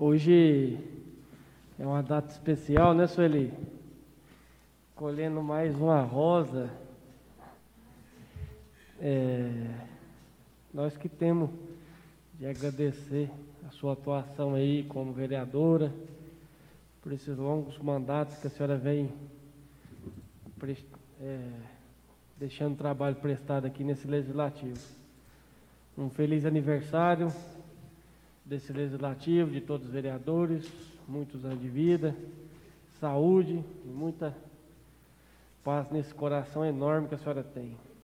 Hoje é uma data especial, né, Sueli? Colhendo mais uma rosa. Nós que temos de agradecer a sua atuação aí como vereadora, por esses longos mandatos que a senhora vem deixando trabalho prestado aqui nesse Legislativo. Um feliz aniversário desse Legislativo, de todos os vereadores, muitos anos de vida, saúde e muita paz nesse coração enorme que a senhora tem.